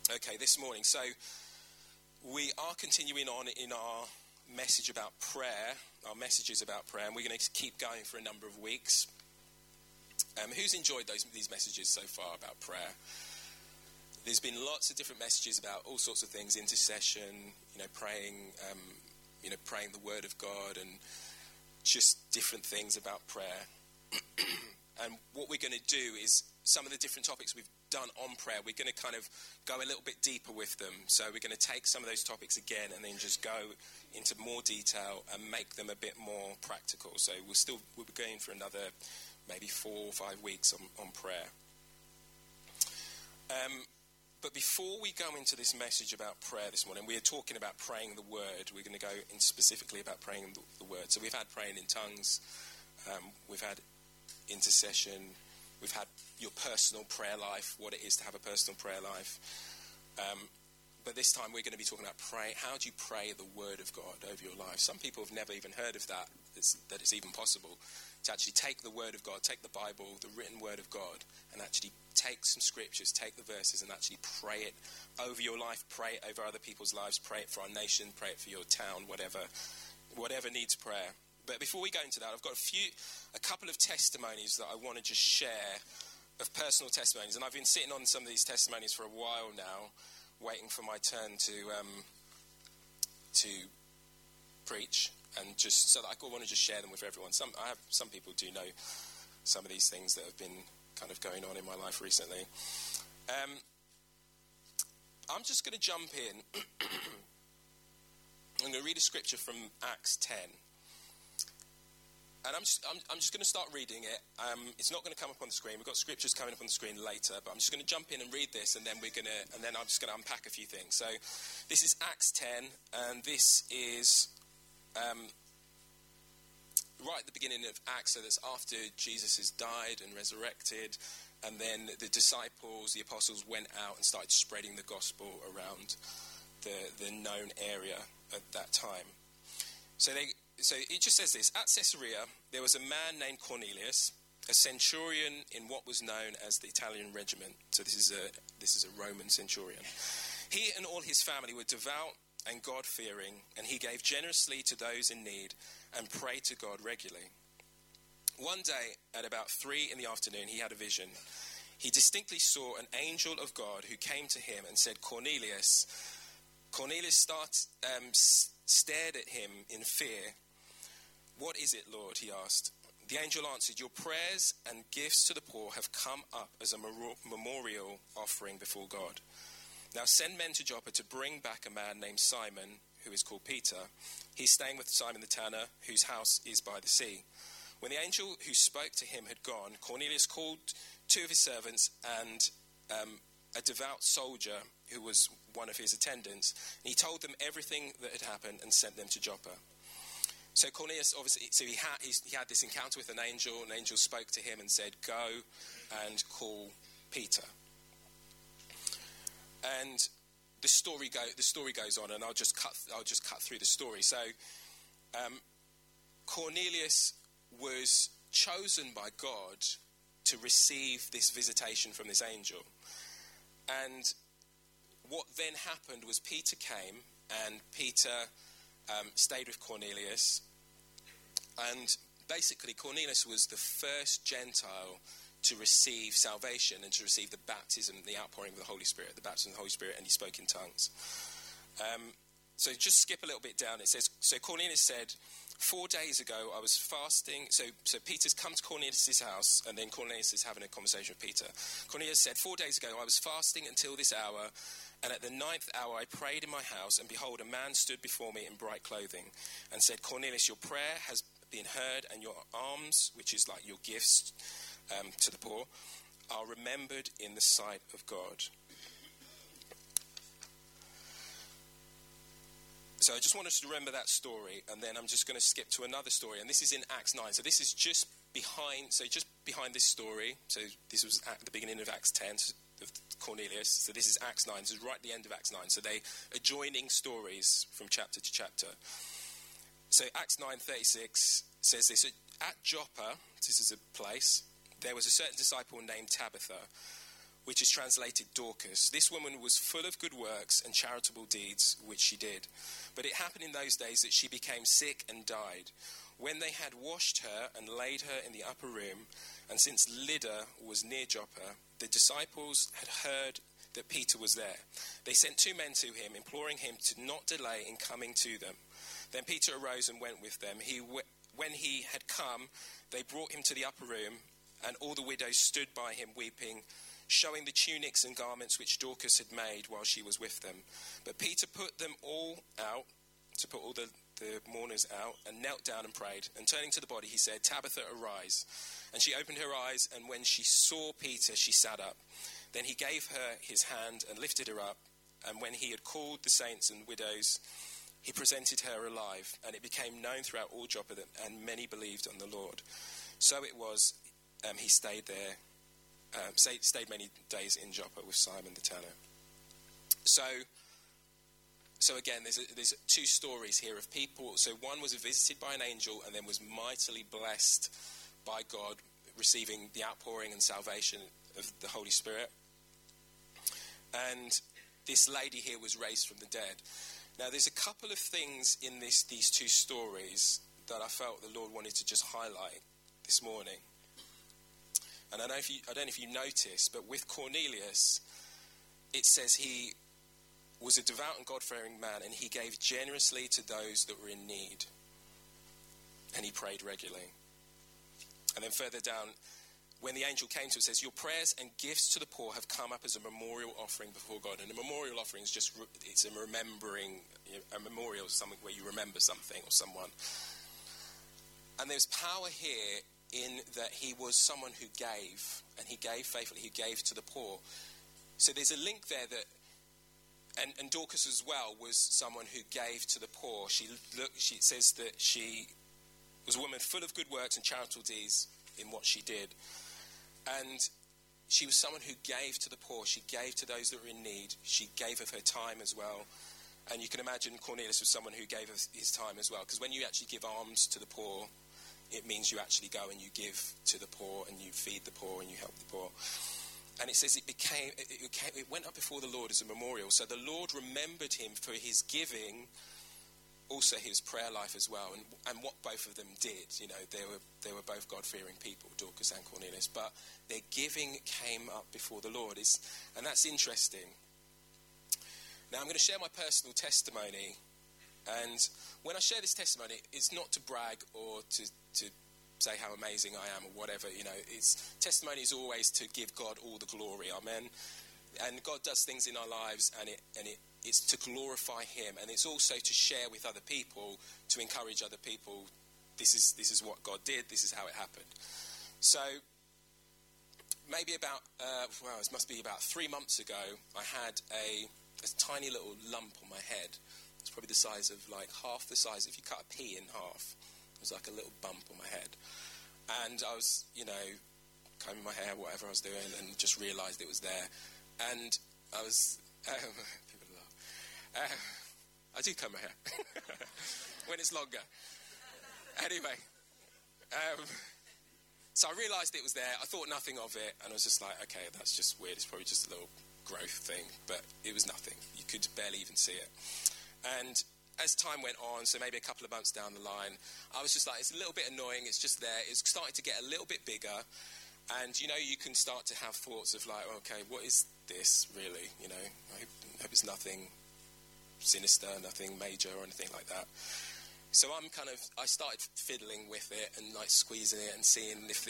Okay, this morning, so we are continuing on in our message about prayer, our messages about prayer, and we're going to keep going for a number of weeks. Who's enjoyed these messages so far about prayer? There's been lots of different messages about all sorts of things, intercession, praying, praying the Word of God, and just different things about prayer. And what we're going to do is some of the different topics we've done on prayer, we're going to kind of go a little bit deeper with them. So we're going to take some of those topics again and then just go into more detail and make them a bit more practical. So we'll be going for another maybe 4 or 5 weeks on prayer. But before we go into this message about prayer this morning, we are talking about praying the Word. We're going to go in specifically about praying the Word. So we've had praying in tongues, we've had intercession, we've had your personal prayer life, what it is to have a personal prayer life. But this time we're going to be talking about pray. How do you pray the Word of God over your life? Some people have never even heard of that it's even possible to actually take the Word of God, take the Bible, the written Word of God, and actually take some scriptures, take the verses and actually pray it over your life, pray it over other people's lives, pray it for our nation, pray it for your town, whatever needs prayer. But before we go into that, I've got a couple of testimonies that I want to just share, of personal testimonies. And I've been sitting on some of these testimonies for a while now, waiting for my turn to preach, and just so that I want to just share them with everyone. Some people do know some of these things that have been kind of going on in my life recently. I'm just going to jump in. I'm going to read a scripture from Acts 10. And I'm just going to start reading it. It's not going to come up on the screen. We've got scriptures coming up on the screen later, but I'm just going to jump in and read this, and then I'm just going to unpack a few things. So, this is Acts 10, and this is right at the beginning of Acts. So that's after Jesus has died and resurrected, and then the disciples, the apostles, went out and started spreading the gospel around the known area at that time. So it just says this: at Caesarea, there was a man named Cornelius, a centurion in what was known as the Italian regiment. So this is a Roman centurion. He and all his family were devout and God-fearing, and he gave generously to those in need and prayed to God regularly. One day, at about 3 p.m, he had a vision. He distinctly saw an angel of God who came to him and said, Cornelius. Cornelius stared at him in fear. What is it, Lord? He asked. The angel answered, your prayers and gifts to the poor have come up as a memorial offering before God. Now send men to Joppa to bring back a man named Simon, who is called Peter. He's staying with Simon the tanner, whose house is by the sea. When the angel who spoke to him had gone, Cornelius called 2 of his servants and a devout soldier who was one of his attendants. And he told them everything that had happened and sent them to Joppa. So Cornelius, obviously, he had this encounter with an angel. An angel spoke to him and said, go and call Peter. And the story goes on, and I'll just cut through the story. So Cornelius was chosen by God to receive this visitation from this angel. And what then happened was Peter came, and Peter stayed with Cornelius. And basically Cornelius was the first Gentile to receive salvation and to receive the baptism, the outpouring of the Holy Spirit, the baptism of the Holy Spirit, and he spoke in tongues. So just skip a little bit down. It says, so Cornelius said, 4 days ago I was fasting. So Peter's come to Cornelius' house, and then Cornelius is having a conversation with Peter. Cornelius said, 4 days ago I was fasting until this hour, and at the 9th hour I prayed in my house, and behold, a man stood before me in bright clothing, and said, Cornelius, your prayer has been heard, and your alms, which is like your gifts to the poor, are remembered in the sight of God. So I just want us to remember that story, and then I'm just going to skip to another story, and this is in Acts 9. So this is just behind this story. So this was at the beginning of Acts 10 of Cornelius. So this is Acts 9. This is right at the end of Acts 9. So they adjoining stories from chapter to chapter. So Acts 9:36 says this: at Joppa, this is a place, there was a certain disciple named Tabitha, which is translated Dorcas. This woman was full of good works and charitable deeds, which she did. But it happened in those days that she became sick and died. When they had washed her and laid her in the upper room, and since Lydda was near Joppa, the disciples had heard that Peter was there. They sent 2 men to him, imploring him to not delay in coming to them. Then Peter arose and went with them. When he had come, they brought him to the upper room, and all the widows stood by him weeping, showing the tunics and garments which Dorcas had made while she was with them. But Peter put them all out, to put all the mourners out, and knelt down and prayed. And turning to the body, he said, "Tabitha, arise." And she opened her eyes, and when she saw Peter, she sat up. Then he gave her his hand and lifted her up. And when he had called the saints and widows, he presented her alive. And it became known throughout all Joppa, and many believed on the Lord. So it was, he stayed there, stayed many days in Joppa with Simon the tanner. So again, there's 2 stories here of people. So one was visited by an angel and then was mightily blessed by God, receiving the outpouring and salvation of the Holy Spirit. And this lady here was raised from the dead. Now, there's a couple of things in these 2 stories that I felt the Lord wanted to just highlight this morning. And I don't know if you noticed, but with Cornelius, it says he was a devout and God-fearing man, and he gave generously to those that were in need. And he prayed regularly. And then further down, when the angel came to him, it says, "Your prayers and gifts to the poor have come up as a memorial offering before God." And a memorial offering is just, it's a remembering, a memorial is something where you remember something or someone. And there's power here in that he was someone who gave, and he gave faithfully, he gave to the poor. So there's a link there that, and Dorcas as well was someone who gave to the poor. It says that she was a woman full of good works and charitable deeds in what she did. And she was someone who gave to the poor. She gave to those that were in need. She gave of her time as well. And you can imagine Cornelius was someone who gave of his time as well. Because when you actually give alms to the poor, it means you actually go and you give to the poor and you feed the poor and you help the poor. And it says it went up before the Lord as a memorial. So the Lord remembered him for his giving, also his prayer life as well, and what both of them did. You know, they were both God-fearing people, Dorcas and Cornelius, but their giving came up before the Lord. And that's interesting. Now I'm going to share my personal testimony, and when I share this testimony, it's not to brag or to say how amazing I am or whatever. You know, testimony is always to give God all the glory. Amen. And God does things in our lives, and it's to glorify him, and it's also to share with other people, to encourage other people. This is what God did. This is how it happened. So maybe it must be about 3 months ago, I had a tiny little lump on my head. It's probably the size of like half the size if you cut a pea in half. It was like a little bump on my head. And I was, combing my hair, whatever I was doing, and just realised it was there. And I was, people laugh. I do comb my hair when it's longer. Anyway, so I realised it was there. I thought nothing of it, and I was just like, okay, that's just weird. It's probably just a little growth thing, but it was nothing. You could barely even see it. And as time went on, so maybe a couple of months down the line, I was just like, it's a little bit annoying. It's just there. It's starting to get a little bit bigger. And, you can start to have thoughts of like, okay, what is this really? I hope it's nothing sinister, nothing major or anything like that. So I started fiddling with it and like squeezing it and seeing if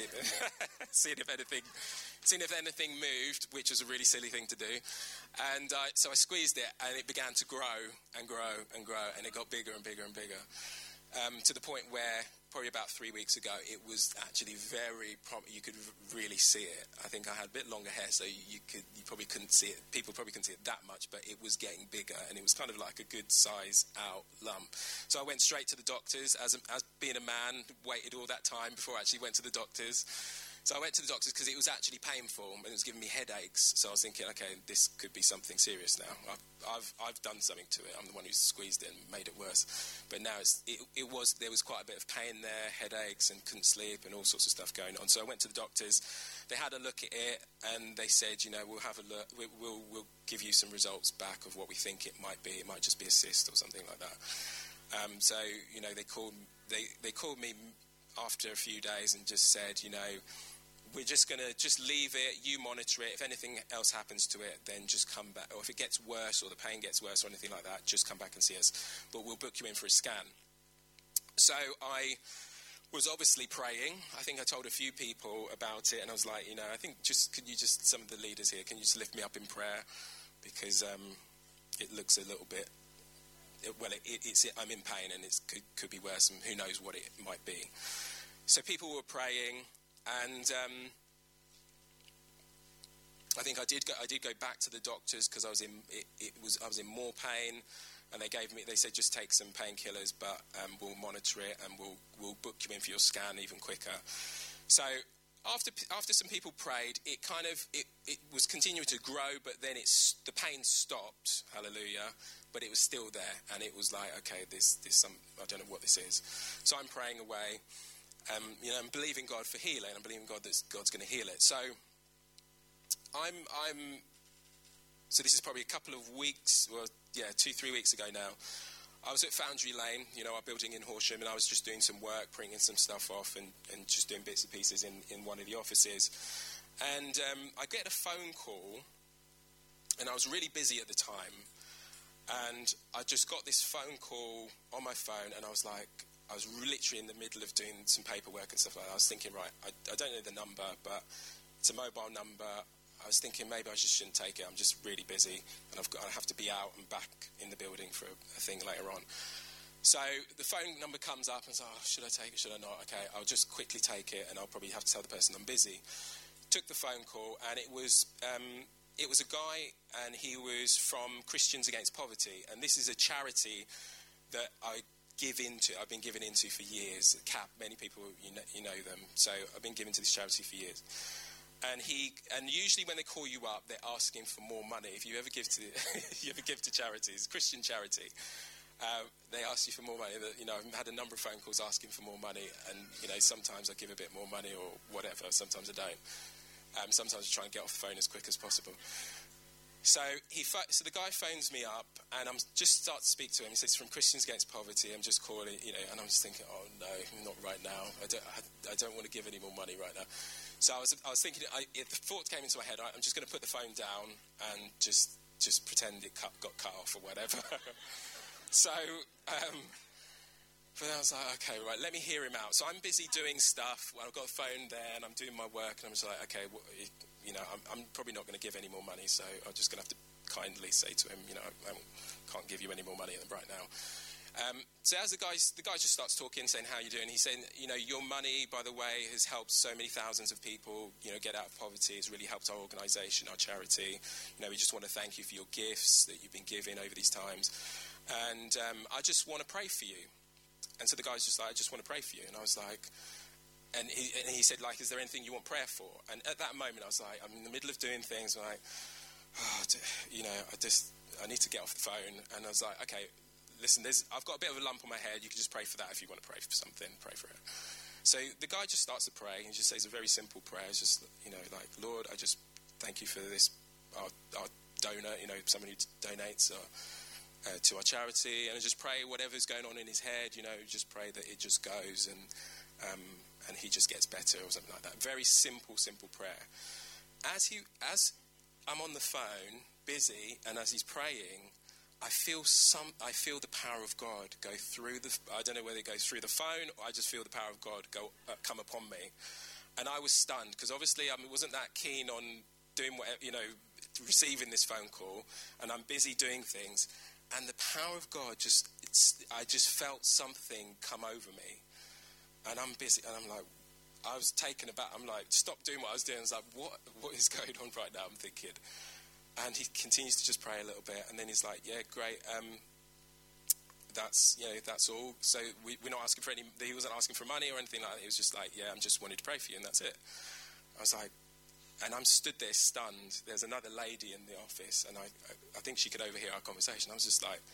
anything moved, which was a really silly thing to do. And so I squeezed it, and it began to grow and grow and grow, and it got bigger and bigger and bigger, to the point where probably about 3 weeks ago, it was actually you could really see it. I think I had a bit longer hair, so you probably couldn't see it. People probably couldn't see it that much, but it was getting bigger, and it was kind of like a good size out lump. So I went straight to the doctors, as being a man, waited all that time before I actually went to the doctors. So I went to the doctors because it was actually painful and it was giving me headaches. So I was thinking, okay, this could be something serious now. I've done something to it. I'm the one who squeezed it and made it worse. But now there was quite a bit of pain there, headaches, and couldn't sleep and all sorts of stuff going on. So I went to the doctors. They had a look at it and they said, we'll have a look. We'll give you some results back of what we think it might be. It might just be a cyst or something like that. So they called me after a few days and just said, we're just going to just leave it, you monitor it. If anything else happens to it, then just come back. Or if it gets worse or the pain gets worse or anything like that, just come back and see us. But we'll book you in for a scan. So I was obviously praying. I think I told a few people about it, and I was like, I think some of the leaders here, can you just lift me up in prayer? Because it looks a little bit, I'm in pain and it could be worse, and who knows what it might be. So people were praying. And I think I did go back to the doctors because I was in more pain, and they said just take some painkillers, but we'll monitor it and we'll book you in for your scan even quicker. So after some people prayed, it was continuing to grow, but then the pain stopped. Hallelujah! But it was still there, and it was like, okay, there's some, I don't know what this is. So I'm praying away. I'm believing God for healing. I'm believing God that God's going to heal it. So so this is probably a couple of weeks, 2-3 weeks ago now. I was at Foundry Lane, our building in Horsham, and I was just doing some work, printing some stuff off and just doing bits and pieces in one of the offices. And I get a phone call, and I was really busy at the time. And I just got this phone call on my phone, and I was literally in the middle of doing some paperwork and stuff like that. I was thinking, right, I don't know the number, but it's a mobile number. I was thinking maybe I just shouldn't take it. I'm just really busy, and I have to be out and back in the building for a thing later on. So the phone number comes up, and I was like, should I take it, should I not? Okay, I'll just quickly take it, and I'll probably have to tell the person I'm busy. Took the phone call, and it was a guy, and he was from Christians Against Poverty, and this is a charity that I've been given into for years. CAP, many people, you know them. So I've been given to this charity for years. And usually when they call you up, they're asking for more money. If you ever give to charities, Christian charity, they ask you for more money. I've had a number of phone calls asking for more money, and sometimes I give a bit more money or whatever. Sometimes I don't. Sometimes I try and get off the phone as quick as possible. So the guy phones me up, and I'm just start to speak to him. He says, "From Christians Against Poverty, I'm just calling," and I'm just thinking, "Oh no, not right now. I don't want to give any more money right now." So I was thinking, the thought came into my head, I'm just going to put the phone down and just pretend it got cut off or whatever. So, but I was like, okay, right, let me hear him out. So I'm busy doing stuff. Well, I've got the phone there, and I'm doing my work, and I'm just like, okay, I'm probably not going to give any more money, so I'm just going to have to kindly say to him, I can't give you any more money right now. So as the guy just starts talking, saying, how are you doing? He's saying, your money, by the way, has helped so many thousands of people, get out of poverty. It's really helped our organisation, our charity. We just want to thank you for your gifts that you've been giving over these times. And I just want to pray for you. And so the guy's just like, I just want to pray for you. And I was like, and he said, is there anything you want prayer for? And at that moment, I was like, I'm in the middle of doing things. I'm like, I need to get off the phone. And I was like, okay, listen, I've got a bit of a lump on my head. You can just pray for that. If you want to pray for something, pray for it. So the guy just starts to pray. He just says a very simple prayer. It's just, Lord, I just thank you for this, our donor, someone who donates to our charity. And I just pray whatever's going on in his head, just pray that it just goes and he just gets better or something like that. Very simple prayer. As I'm on the phone, busy, and as he's praying, I feel the power of God go through I don't know whether it goes through the phone, or I just feel the power of God come upon me. And I was stunned, because obviously I wasn't that keen on doing whatever, receiving this phone call, and I'm busy doing things. And the power of God I just felt something come over me. And I'm busy, and I'm like, I was taken aback. I'm like, stop doing what I was doing. I was like, what is going on right now? I'm thinking. And he continues to just pray a little bit, and then he's like, yeah, great, that's all. So we're not asking for he wasn't asking for money or anything like that. He was just like, yeah, I'm just wanting to pray for you, and that's it. I was like, and I'm stood there stunned. There's another lady in the office, and I think she could overhear our conversation. I was just like,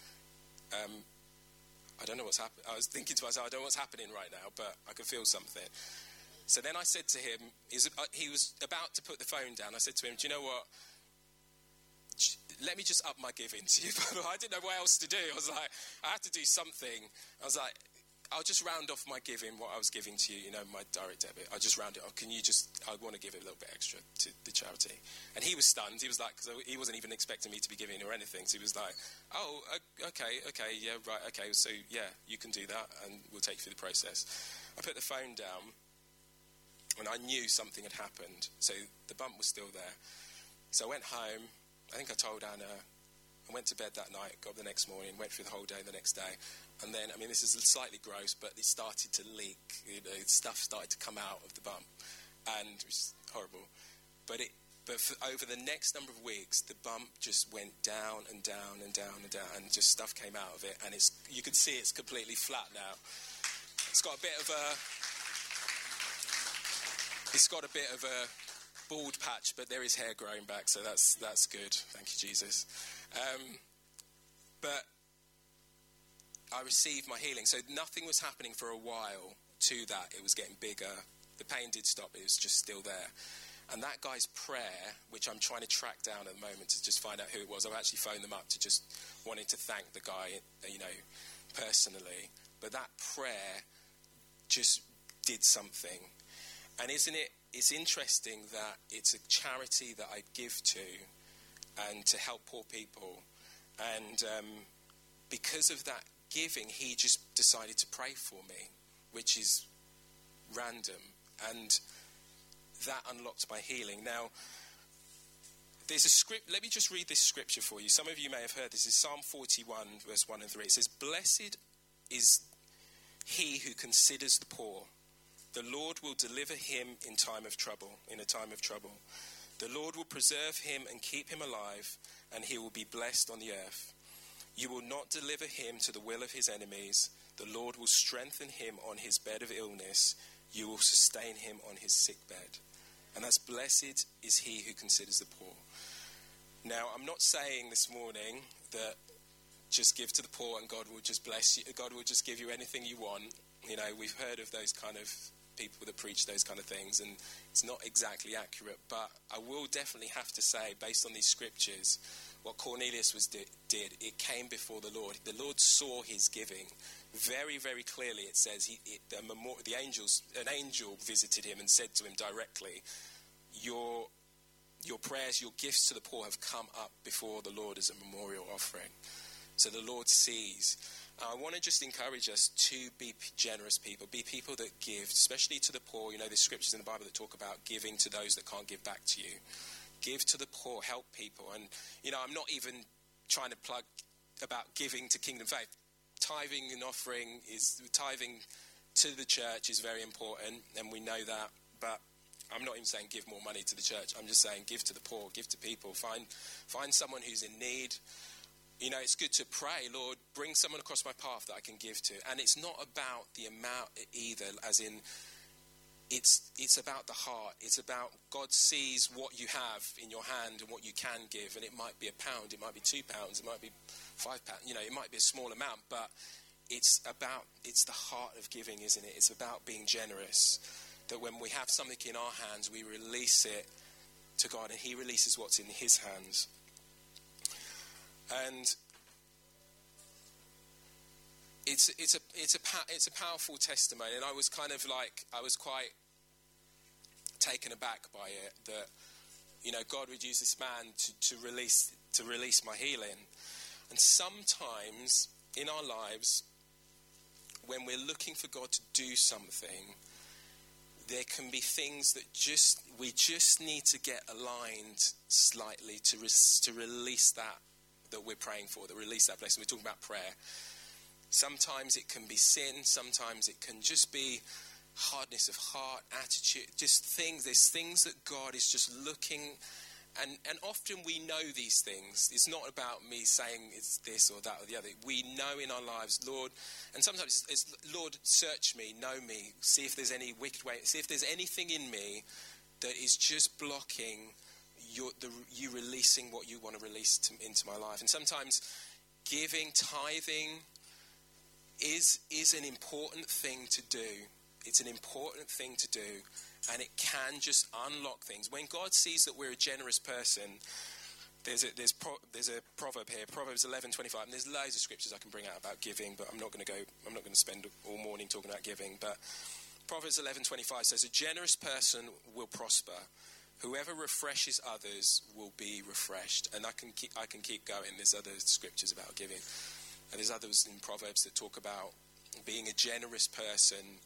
I don't know what's happening. I was thinking to myself, I don't know what's happening right now, but I could feel something. So then I said to him, he was about to put the phone down. I said to him, do you know what? Let me just up my giving to you. I didn't know what else to do. I was like, I have to do something. I was like, I'll just round off my giving, what I was giving to you, my direct debit. I'll just round it off. I want to give it a little bit extra to the charity. And he was stunned. He was like, because he wasn't even expecting me to be giving or anything. So he was like, oh, okay, yeah, right, okay. So, yeah, you can do that, and we'll take you through the process. I put the phone down, and I knew something had happened. So the bump was still there. So I went home. I think I told Anna. I went to bed that night, got up the next morning, went through the whole day the next day. And then, this is slightly gross, but it started to leak. Stuff started to come out of the bump, and it was horrible. But over the next number of weeks, the bump just went down and down and down and down, and just stuff came out of it. And you can see it's completely flat now. It's got a bit of a bald patch, but there is hair growing back, so that's good. Thank you, Jesus. But I received my healing. So nothing was happening for a while to that. It was getting bigger. The pain did stop. It was just still there. And that guy's prayer, which I'm trying to track down at the moment to just find out who it was. I've actually phoned them up to just wanting to thank the guy, personally. But that prayer just did something. And it's interesting that it's a charity that I give to and to help poor people. And because of that giving, he just decided to pray for me, which is random. And that unlocked my healing. Now, there's a script. Let me just read this scripture for you. Some of you may have heard this. It's Psalm 41, verse 1 and 3. It says, "Blessed is he who considers the poor. The Lord will deliver him in a time of trouble. The Lord will preserve him and keep him alive, and he will be blessed on the earth. You will not deliver him to the will of his enemies. The Lord will strengthen him on his bed of illness. You will sustain him on his sick bed." And that's blessed is he who considers the poor. Now, I'm not saying this morning that just give to the poor and God will just bless you. God will just give you anything you want. We've heard of those kind of people that preach those kind of things, and it's not exactly accurate. But I will definitely have to say, based on these scriptures, what Cornelius did, it came before the Lord. The Lord saw his giving very, very clearly. It says an angel visited him and said to him directly, your prayers, your gifts to the poor have come up before the Lord as a memorial offering. So the Lord sees. I want to just encourage us to be generous people, be people that give, especially to the poor. There's scriptures in the Bible that talk about giving to those that can't give back to you. Give to the poor, help people. And, I'm not even trying to plug about giving to Kingdom Faith. Tithing to the church is very important, and we know that. But I'm not even saying give more money to the church. I'm just saying give to the poor, give to people. Find someone who's in need. It's good to pray, Lord, bring someone across my path that I can give to. And it's not about the amount either, as in it's about the heart. It's about God sees what you have in your hand and what you can give. And it might be £1, it might be £2, it might be £5, it might be a small amount, but it's the heart of giving, isn't it? It's about being generous. That when we have something in our hands, we release it to God, and he releases what's in his hands. And it's a powerful testimony, and I was quite taken aback by it, that God would use this man to release my healing. And sometimes in our lives, when we're looking for God to do something, there can be things that we just need to get aligned slightly to release that we're praying for, that release that blessing. We're talking about prayer. Sometimes it can be sin. Sometimes it can just be hardness of heart, attitude, just things. There's things that God is just looking, and often we know these things. It's not about me saying it's this or that or the other. We know in our lives, Lord, and sometimes it's Lord, search me, know me, see if there's any wicked way, see if there's anything in me that is just blocking you releasing what you want to release into my life. And sometimes giving, tithing is an important thing to do. It's an important thing to do, and it can just unlock things. When God sees that we're a generous person, there's a proverb here, Proverbs 11:25, and there's loads of scriptures I can bring out about giving, but I'm not going to spend all morning talking about giving. But Proverbs 11:25 says, "A generous person will prosper. Whoever refreshes others will be refreshed." And I can keep going. There's other scriptures about giving, and there's others in Proverbs that talk about being a generous person.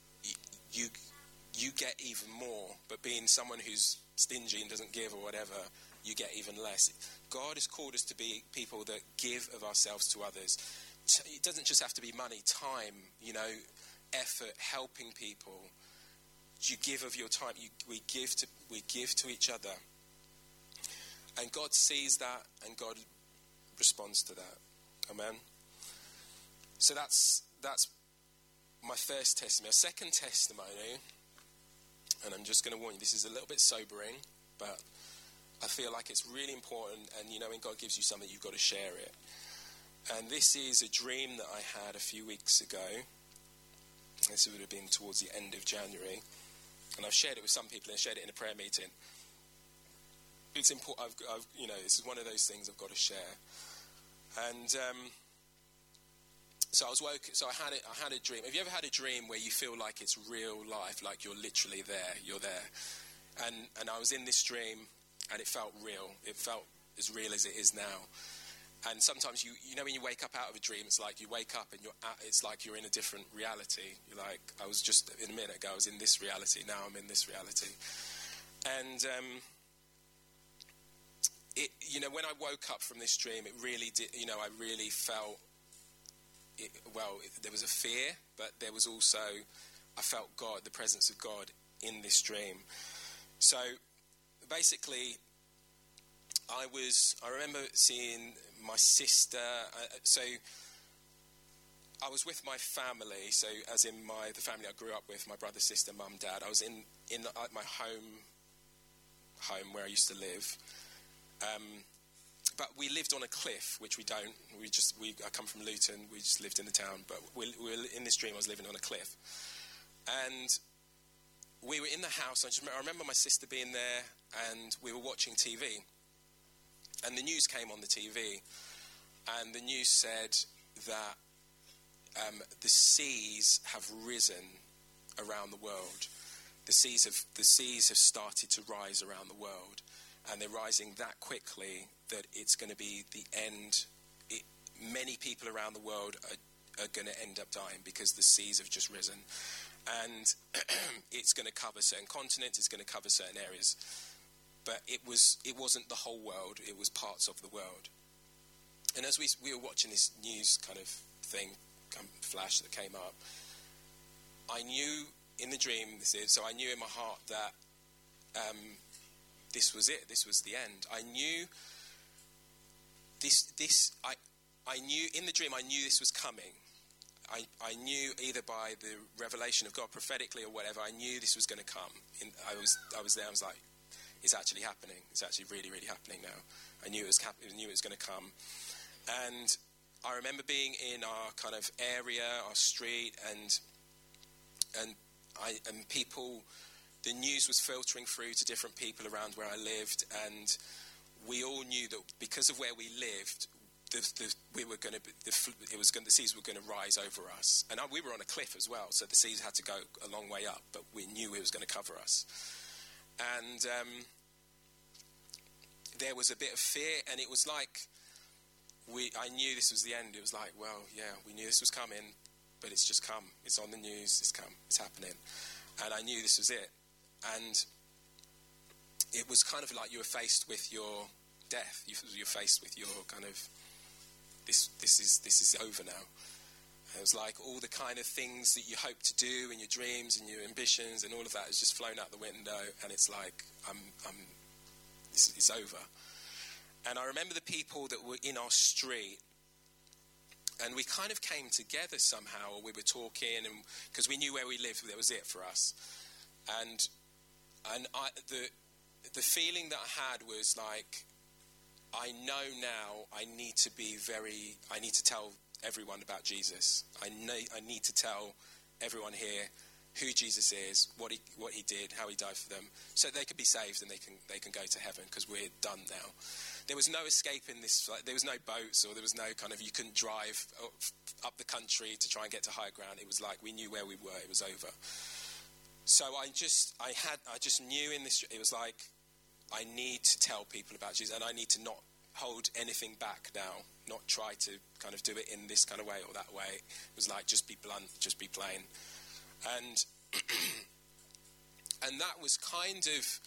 You get even more, but being someone who's stingy and doesn't give or whatever, you get even less. God has called us to be people that give of ourselves to others. It doesn't just have to be money, time, effort, helping people. You give of your time. We give to each other, and God sees that, and God responds to that. Amen. So that's my first testimony. A second testimony, and I'm just going to warn you, this is a little bit sobering, but I feel like it's really important, and when God gives you something, you've got to share it. And this is a dream that I had a few weeks ago. This would have been towards the end of January, and I've shared it with some people, and I shared it in a prayer meeting. It's important. This is one of those things I've got to share. And so I had a dream. Have you ever had a dream where you feel like it's real life, like you're literally there? You're there, and I was in this dream, and it felt real. It felt as real as it is now. And sometimes when you wake up out of a dream, it's like you wake up and it's like you're in a different reality. You're like, I was just a minute ago, I was in this reality. Now I'm in this reality. And when I woke up from this dream, it really did. I really felt. There was a fear, but there was also, I felt God, the presence of God in this dream. So basically, I remember seeing my sister. So I was with my family. So as in the family I grew up with, my brother, sister, mum, dad. I was in my home where I used to live. But we lived on a cliff, which we don't. I come from Luton. We just lived in the town. But we were in this dream. I was living on a cliff, and we were in the house. I remember my sister being there, and we were watching TV. And the news came on the TV, and the news said that the seas have risen around the world. The seas have started to rise around the world. And they're rising that quickly that it's going to be the end. Many people around the world are going to end up dying because the seas have just risen. And it's going to cover certain continents, it's going to cover certain areas. But it wasn't the whole world, it was parts of the world. And as we were watching this news kind of thing, flash that came up, I knew in the dream, so I knew in my heart that this was it. This was the end. I knew this. I knew in the dream. I knew this was coming. I knew either by the revelation of God prophetically or whatever. I knew this was going to come. I was there. I was like, it's actually happening. It's actually really, really happening now. I knew it was going to come. And I remember being in our kind of area, our street, and people. The news was filtering through to different people around where I lived, and we all knew that because of where we lived, the seas were going to rise over us. And we were on a cliff as well, so the seas had to go a long way up, but we knew it was going to cover us. And there was a bit of fear, and it was like I knew this was the end. It was like, well, yeah, we knew this was coming, but it's just come. It's on the news. It's come. It's happening. And I knew this was it. And it was kind of like you were faced with your death. You're faced with your kind of, this is over now. It was like all the kind of things that you hope to do and your dreams and your ambitions and all of that has just flown out the window, and it's like, it's over. And I remember the people that were in our street, and we kind of came together somehow, or we were talking, and because we knew where we lived, that was it for us. And And the feeling that I had was like, I know now I need to tell everyone about Jesus. I need to tell everyone here who Jesus is, what he did, how he died for them, so they could be saved and they can go to heaven, because we're done now. There was no escape in this. There was no boats, or there was no kind of, you couldn't drive up the country to try and get to higher ground. It was like we knew where we were. It was over. So I just knew in this. It was like, I need to tell people about Jesus, and I need to not hold anything back now, not try to kind of do it in this kind of way or that way. It was like, just be blunt, just be plain. And that was kind of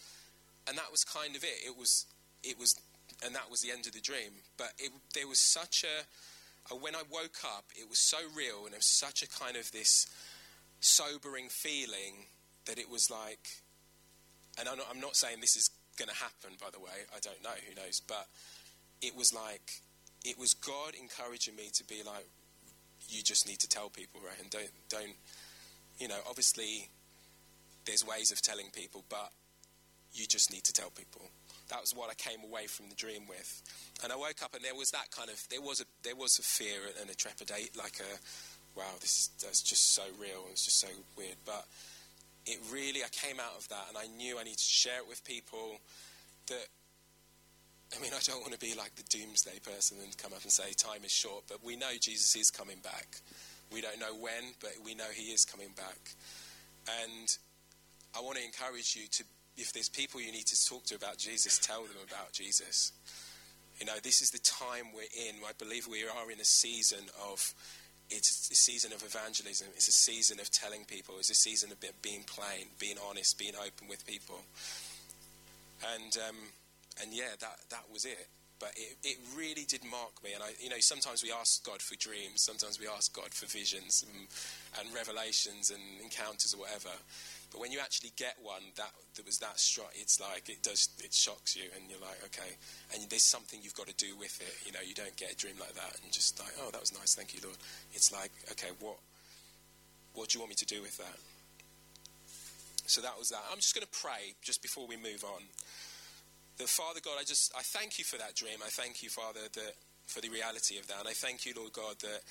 it. It was, and that was the end of the dream. But there was such when I woke up, it was so real, and it was such a kind of this sobering feeling that it was like, and I'm not saying this is going to happen, by the way, I don't know, who knows, but it was like, it was God encouraging me to be like, you just need to tell people, right? And don't, obviously there's ways of telling people, but you just need to tell people. That was what I came away from the dream with. And I woke up, and there was that kind of, there was a fear and a trepidation, like wow, that's just so real, it's just so weird. But it really, I came out of that, and I knew I needed to share it with people. That, I mean, I don't want to be like the doomsday person and come up and say time is short, but we know Jesus is coming back. We don't know when, but we know he is coming back. And I want to encourage you to, if there's people you need to talk to about Jesus, tell them about Jesus. This is the time we're in. I believe we are in a season of, it's a season of evangelism. It's a season of telling people. It's a season of being plain, being honest, being open with people. And yeah, that was it. But it really did mark me. And sometimes we ask God for dreams. Sometimes we ask God for visions and revelations and encounters or whatever. But when you actually get one that was that strong, it's like it shocks you, and you're like, okay. And there's something you've got to do with it. You don't get a dream like that and just like, oh, that was nice, thank you, Lord. It's like, okay, what do you want me to do with that? So that was that. I'm just going to pray just before we move on. That, Father God, I thank you for that dream. I thank you, Father, for the reality of that. And I thank you, Lord God, that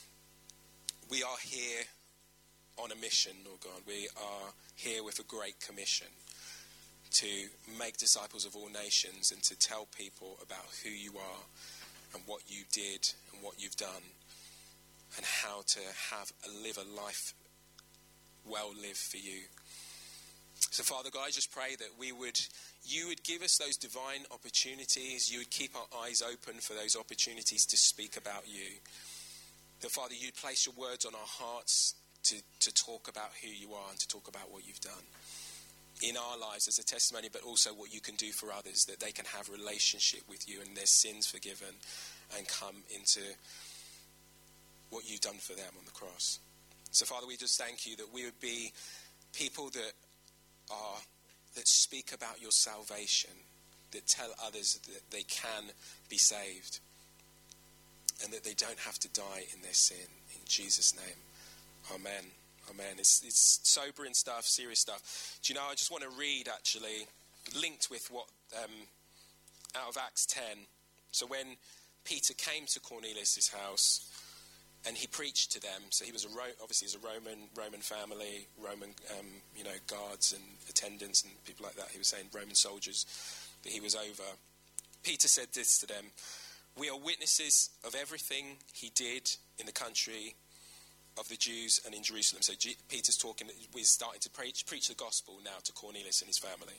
we are here on a mission, Lord God. We are here with a great commission to make disciples of all nations and to tell people about who you are and what you did and what you've done and how to live a life well lived for you. So, Father God, I just pray that you would give us those divine opportunities. You would keep our eyes open for those opportunities to speak about you. That, Father, you'd place your words on our hearts to talk about who you are and to talk about what you've done in our lives as a testimony, but also what you can do for others, that they can have a relationship with you and their sins forgiven and come into what you've done for them on the cross. So, Father, we just thank you that we would be people that speak about your salvation, that tell others that they can be saved and that they don't have to die in their sin. In Jesus' name, amen. Amen. It's sobering stuff, serious stuff. Do you know, I just want to read, actually, linked with what, out of Acts 10. So when Peter came to Cornelius' house and he preached to them, so he was obviously he's a Roman family, Roman, guards and attendants and people like that. He was saying Roman soldiers that he was over. Peter said this to them: "We are witnesses of everything he did in the country of the Jews and in Jerusalem." So Peter's talking, we're starting to preach the gospel now to Cornelius and his family.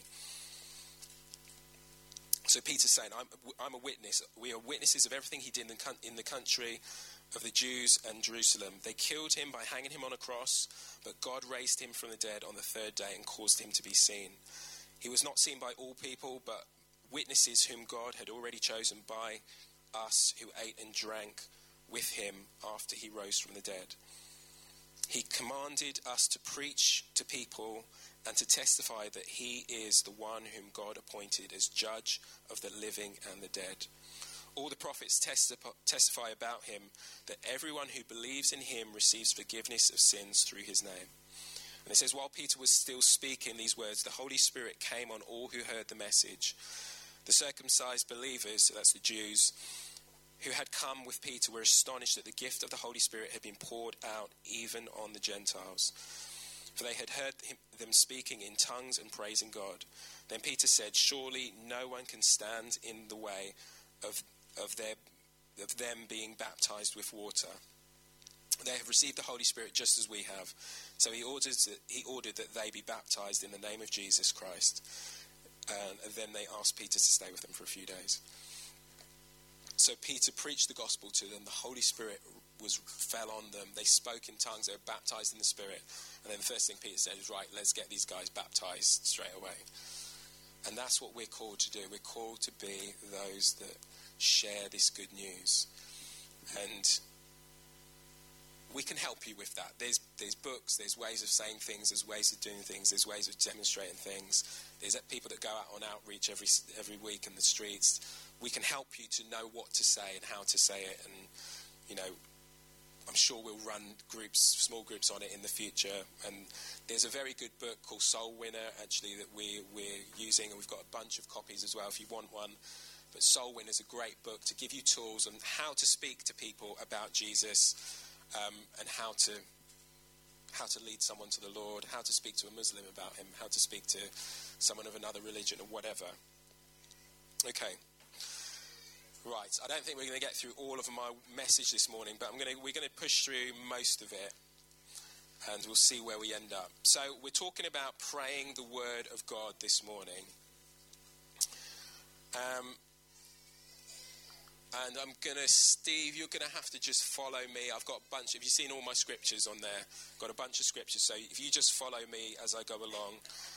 So Peter's saying, I'm a witness. We are witnesses of everything he did in the country of the Jews and Jerusalem. They killed him by hanging him on a cross, but God raised him from the dead on the third day and caused him to be seen. He was not seen by all people, but witnesses whom God had already chosen, by us who ate and drank with him after he rose from the dead. He commanded us to preach to people and to testify that he is the one whom God appointed as judge of the living and the dead. All the prophets testify about him, that everyone who believes in him receives forgiveness of sins through his name. And it says, while Peter was still speaking these words, the Holy Spirit came on all who heard the message. The circumcised believers, so that's the Jews, who had come with Peter were astonished that the gift of the Holy Spirit had been poured out even on the Gentiles. For they had heard them speaking in tongues and praising God. Then Peter said, surely no one can stand in the way of them being baptized with water. They have received the Holy Spirit just as we have. So he ordered that they be baptized in the name of Jesus Christ. And then they asked Peter to stay with them for a few days. So Peter preached the gospel to them. The Holy Spirit fell on them. They spoke in tongues. They were baptized in the Spirit. And then the first thing Peter said is, right, let's get these guys baptized straight away. And that's what we're called to do. We're called to be those that share this good news. And we can help you with that. There's books, there's ways of saying things, there's ways of doing things, there's ways of demonstrating things. There's people that go out on outreach every week in the streets. We can help you to know what to say and how to say it. And, you know, I'm sure we'll run small groups on it in the future. And there's a very good book called Soul Winner, actually, that we're using. And we've got a bunch of copies as well if you want one. But Soul Winner is a great book to give you tools on how to speak to people about Jesus, and how to lead someone to the Lord, how to speak to a Muslim about him, how to speak to someone of another religion or whatever. Okay. Right, I don't think we're going to get through all of my message this morning, but we're going to push through most of it, and we'll see where we end up. So we're talking about praying the word of God this morning. And Steve, you're going to have to just follow me. I've got a bunch. Have you seen all my scriptures on there? I've got a bunch of scriptures. So if you just follow me as I go along,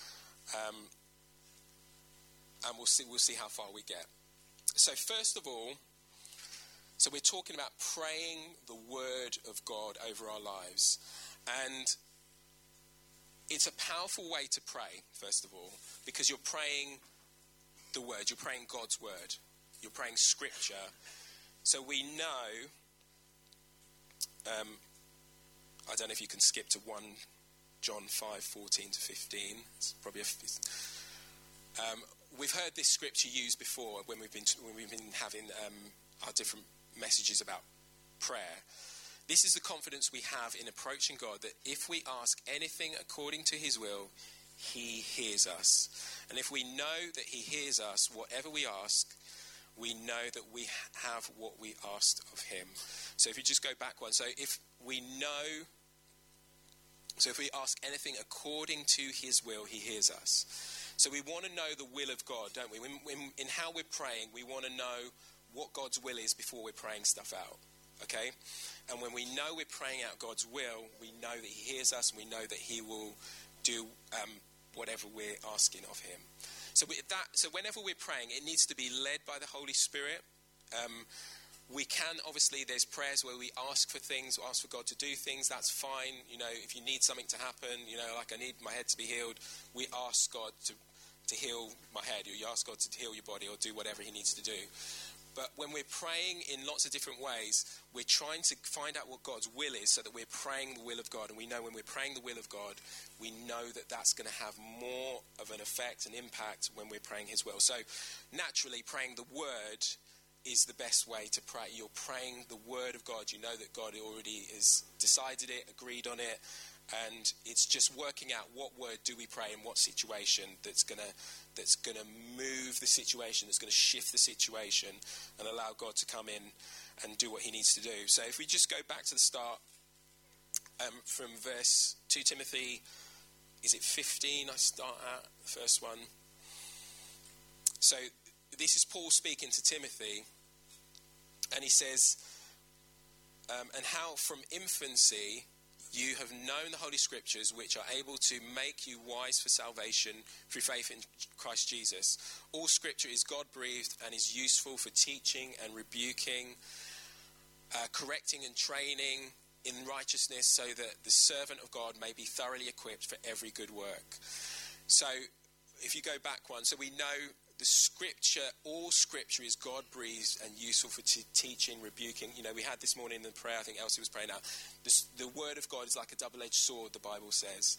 and we'll see how far we get. So first of all, so we're talking about praying the word of God over our lives. And it's a powerful way to pray, first of all, because you're praying the word. You're praying God's word. You're praying scripture. So we know, I don't know if you can skip to 1 John 5:14 to 15. It's probably we've heard this scripture used before when we've been having our different messages about prayer. This is the confidence we have in approaching God, that if we ask anything according to his will, he hears us. And if we know that he hears us, whatever we ask, we know that we have what we asked of him. So if you just go back one. So if we ask anything according to his will, he hears us. So we want to know the will of God, don't we? In how we're praying, we want to know what God's will is before we're praying stuff out. Okay? And when we know we're praying out God's will, we know that he hears us, and we know that he will do whatever we're asking of him. So whenever we're praying, it needs to be led by the Holy Spirit. We can, obviously, there's prayers where we ask for things, or ask for God to do things. That's fine. You know, if you need something to happen, you know, like I need my head to be healed, we ask God to heal my head, or you ask God to heal your body, or do whatever he needs to do. But when we're praying in lots of different ways, we're trying to find out what God's will is, so that we're praying the will of God. And we know when we're praying the will of God, we know that that's going to have more of an effect and impact when we're praying his will. So naturally, praying the word is the best way to pray. You're praying the word of God. You know that God already has decided it, agreed on it, and it's just working out what word do we pray in what situation that's going to move the situation, that's going to shift the situation and allow God to come in and do what he needs to do. So if we just go back to the start, from verse 2 Timothy, is it 15 I start at, the first one? So this is Paul speaking to Timothy, and he says, and how from infancy you have known the Holy Scriptures, which are able to make you wise for salvation through faith in Christ Jesus. All Scripture is God-breathed and is useful for teaching and rebuking, correcting and training in righteousness, so that the servant of God may be thoroughly equipped for every good work. So if you go back one, so we know the scripture, all scripture is God-breathed and useful for teaching, rebuking. You know, we had this morning in the prayer, I think Elsie was praying out, the word of God is like a double-edged sword, the Bible says.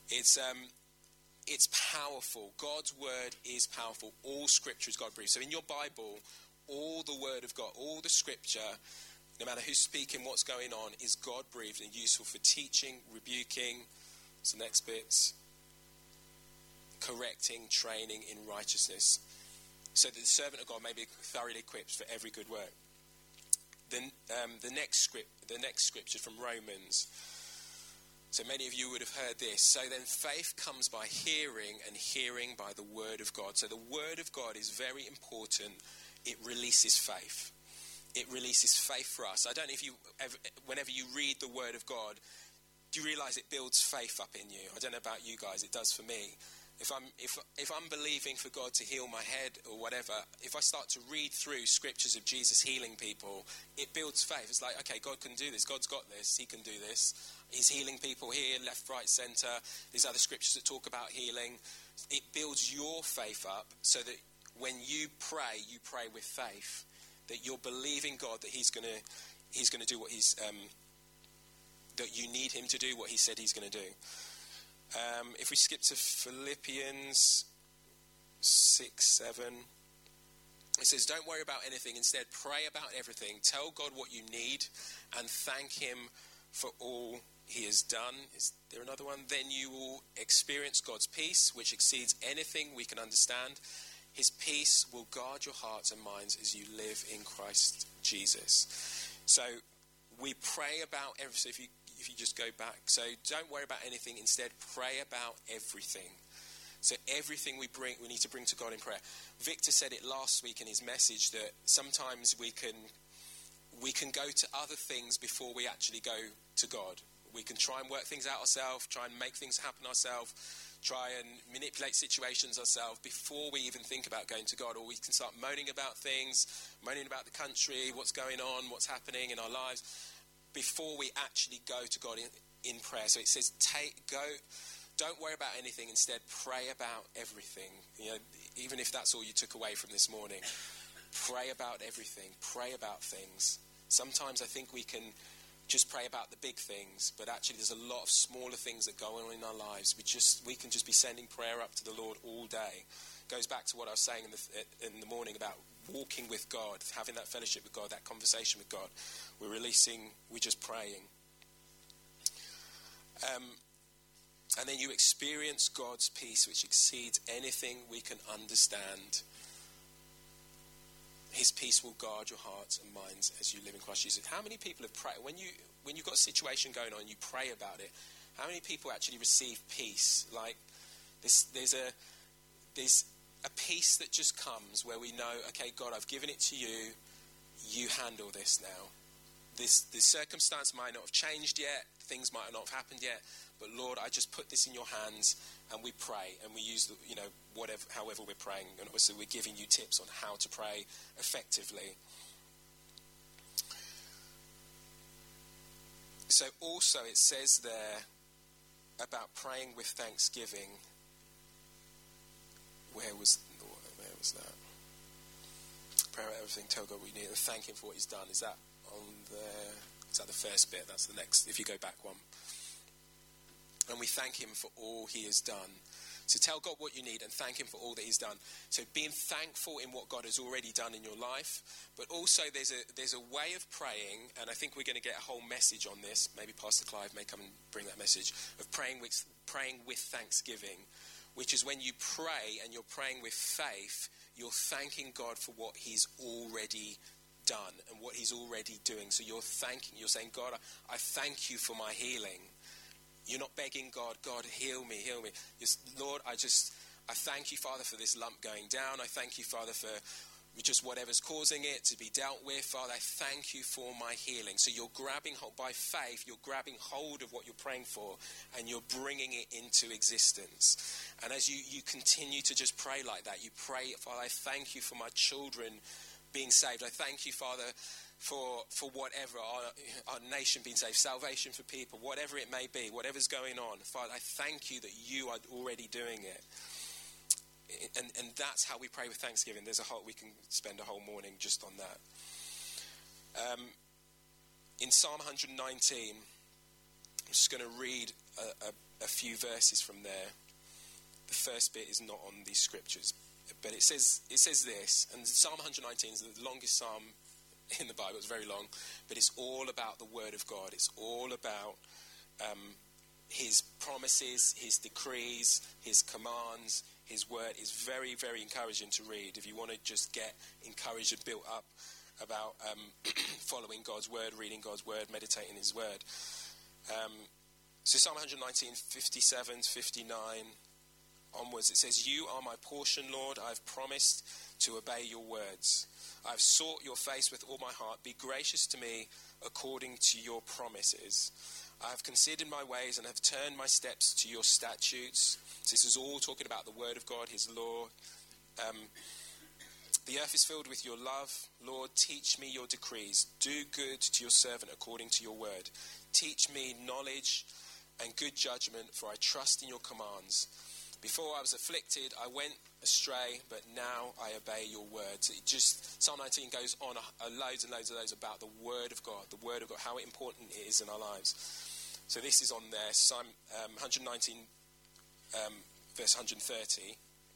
It's powerful. God's word is powerful. All scripture is God-breathed. So in your Bible, all the word of God, all the scripture, no matter who's speaking, what's going on, is God-breathed and useful for teaching, rebuking, so next bits, correcting, training in righteousness, so that the servant of God may be thoroughly equipped for every good work. Then the next scripture from Romans. So many of you would have heard this. So then faith comes by hearing, and hearing by the word of God. So the word of God is very important. It releases faith. It releases faith for us. I don't know if you ever, whenever you read the word of God, do you realise it builds faith up in you? I don't know about you guys, it does for me. If I'm believing for God to heal my head or whatever, if I start to read through scriptures of Jesus healing people, it builds faith. It's like, okay, God can do this. God's got this. He can do this. He's healing people here, left, right, centre. There's other scriptures that talk about healing. It builds your faith up so that when you pray with faith, that you're believing God that He's going to do what that you need Him to do, what He said He's going to do. If we skip to Philippians 6:7, it says, don't worry about anything. Instead, pray about everything. Tell God what you need and thank Him for all He has done. Is there another one? Then you will experience God's peace, which exceeds anything we can understand. His peace will guard your hearts and minds as you live in Christ Jesus. So we pray about everything. So if you just go back, so don't worry about anything. Instead, pray about everything. So everything we need to bring to God in prayer. Victor said it last week in his message that sometimes we can go to other things before we actually go to God. We can try and work things out ourselves, try and make things happen ourselves, try and manipulate situations ourselves before we even think about going to God. Or we can start moaning about things, moaning about the country, what's going on, what's happening in our lives, before we actually go to God in prayer. So it says, don't worry about anything. Instead, pray about everything. You know, even if that's all you took away from this morning, pray about everything. Pray about things. Sometimes I think we can just pray about the big things, but actually there's a lot of smaller things that go on in our lives. We can just be sending prayer up to the Lord all day. Goes back to what I was saying in the morning about walking with God, having that fellowship with God, that conversation with God. We're just praying. And then you experience God's peace, which exceeds anything we can understand. His peace will guard your hearts and minds as you live in Christ Jesus. How many people have prayed? When you've got a situation going on, you pray about it. How many people actually receive peace? Like there's a peace that just comes where we know, okay, God, I've given it to you. You handle this now. The circumstance might not have changed yet. Things might not have happened yet. But Lord, I just put this in your hands, and we pray, and we use however we're praying, and obviously we're giving you tips on how to pray effectively. So also it says there about praying with thanksgiving. Where was that? Pray about everything, tell God what we need, and thank Him for what He's done. Is that on there? Is that the first bit? That's the next, if you go back one. And we thank Him for all He has done. So tell God what you need and thank Him for all that He's done. So being thankful in what God has already done in your life, but also there's a way of praying, and I think we're going to get a whole message on this. Maybe Pastor Clive may come and bring that message of praying with thanksgiving, which is when you pray and you're praying with faith, you're thanking God for what He's already done and what He's already doing. So you're saying, God, I thank you for my healing. You're not begging God, heal me. Lord, I thank you, Father, for this lump going down. I thank you, Father, for just whatever's causing it to be dealt with. Father, I thank you for my healing. So you're grabbing hold, by faith, you're grabbing hold of what you're praying for and you're bringing it into existence. And as you continue to just pray like that, you pray, Father, I thank you for my children being saved. I thank you, Father, for whatever, our nation being saved, salvation for people, whatever it may be, whatever's going on. Father, I thank you that you are already doing it. And that's how we pray with thanksgiving. We can spend a whole morning just on that. In Psalm 119, I'm just going to read a few verses from there. The first bit is not on these scriptures, but it says this, and Psalm 119 is the longest psalm in the Bible. It's very long, but it's all about the word of God. It's all about his promises, his decrees, his commands. His word is very, very encouraging to read if you want to just get encouraged and built up about following God's word, reading God's word, meditating his word. So Psalm 119, 57 to 59 onwards, it says, "You are my portion, Lord. I have promised to obey your words. I have sought your face with all my heart. Be gracious to me according to your promises. I have considered my ways and have turned my steps to your statutes." So this is all talking about the word of God, his law. "The earth is filled with your love. Lord, teach me your decrees. Do good to your servant according to your word. Teach me knowledge and good judgment, for I trust in your commands. Before I was afflicted, I went astray, but now I obey your words." Psalm 19 goes on loads and loads about the word of God, how important it is in our lives. So this is on there, Psalm 119, verse 130.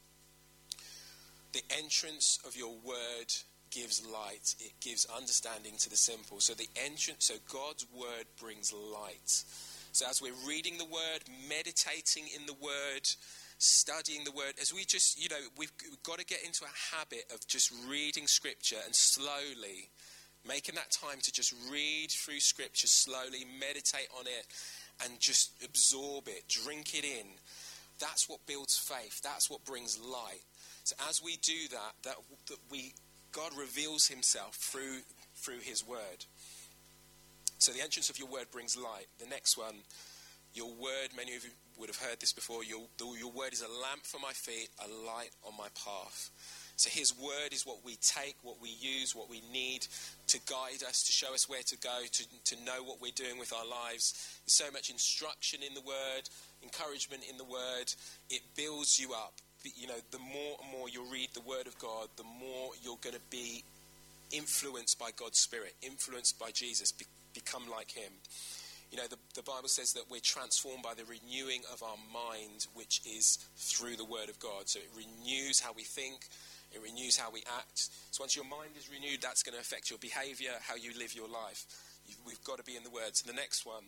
"The entrance of your word gives light. It gives understanding to the simple." So God's word brings light. So as we're reading the word, meditating in the word, studying the word, as we just, we've got to get into a habit of just reading scripture and slowly making that time to just read through scripture slowly, meditate on it, and just absorb it, drink it in. That's what builds faith. That's what brings light. So as we do that, God reveals himself through his word. So the entrance of your word brings light. The next one, your word, many of you would have heard this before, your word is a lamp for my feet, a light on my path. So his word is what we take, what we use, what we need to guide us, to show us where to go, to know what we're doing with our lives. There's so much instruction in the word, encouragement in the word. It builds you up. The more and more you read the word of God, the more you're going to be influenced by God's Spirit, influenced by Jesus, become like him. The Bible says that we're transformed by the renewing of our mind, which is through the word of God. So it renews how we think, it renews how we act. So once your mind is renewed, that's going to affect your behavior, how you live your life. We've got to be in the word. So the next one,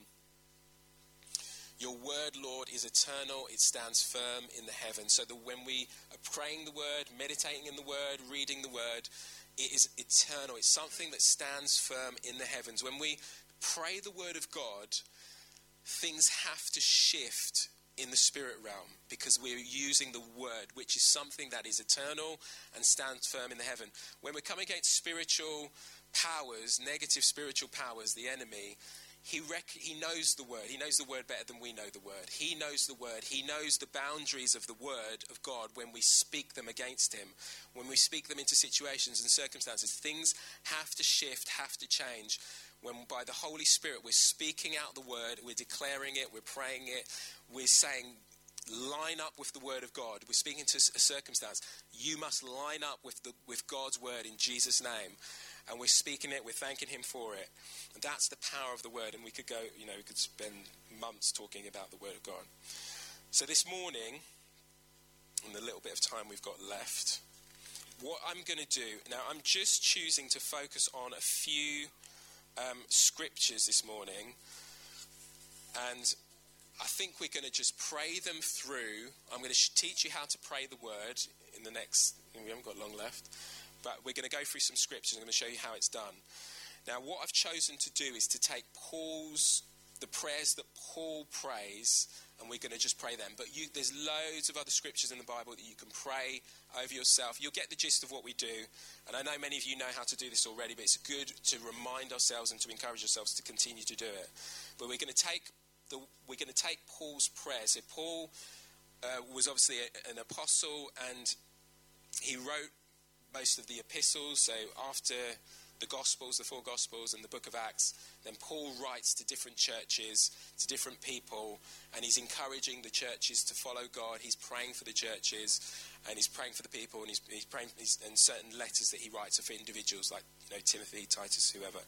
your word, Lord, is eternal. It stands firm in the heavens. So that when we are praying the word, meditating in the word, reading the word, it is eternal. It's something that stands firm in the heavens. When we pray the word of God, things have to shift in the spirit realm because we're using the word, which is something that is eternal and stands firm in the heaven. When we're coming against spiritual powers, negative spiritual powers, the enemy, he knows the word. He knows the word better than we know the word. He knows the word. He knows the boundaries of the word of God when we speak them against him. When we speak them into situations and circumstances, things have to shift, have to change. When by the Holy Spirit we're speaking out the word, we're declaring it, we're praying it, we're saying, line up with the word of God. We're speaking to a circumstance. You must line up with God's word in Jesus' name. And we're speaking it, we're thanking him for it. And that's the power of the word. And we could go, we could spend months talking about the word of God. So this morning, in the little bit of time we've got left, what I'm going to do, now I'm just choosing to focus on a few scriptures this morning. And I think we're going to just pray them through. I'm going to teach you how to pray the word in the next, we haven't got long left. But we're going to go through some scriptures. I'm going to show you how it's done. Now, what I've chosen to do is to take the prayers that Paul prays, and we're going to just pray them. But there's loads of other scriptures in the Bible that you can pray over yourself. You'll get the gist of what we do. And I know many of you know how to do this already, but it's good to remind ourselves and to encourage ourselves to continue to do it. But we're going to take Paul's prayers. So Paul was obviously an apostle, and he wrote most of the epistles. So after the Gospels, the four Gospels, and the book of Acts, then Paul writes to different churches, to different people, and he's encouraging the churches to follow God. He's praying for the churches, and he's praying for the people, and he's praying and certain letters that he writes are for individuals like Timothy, Titus, whoever.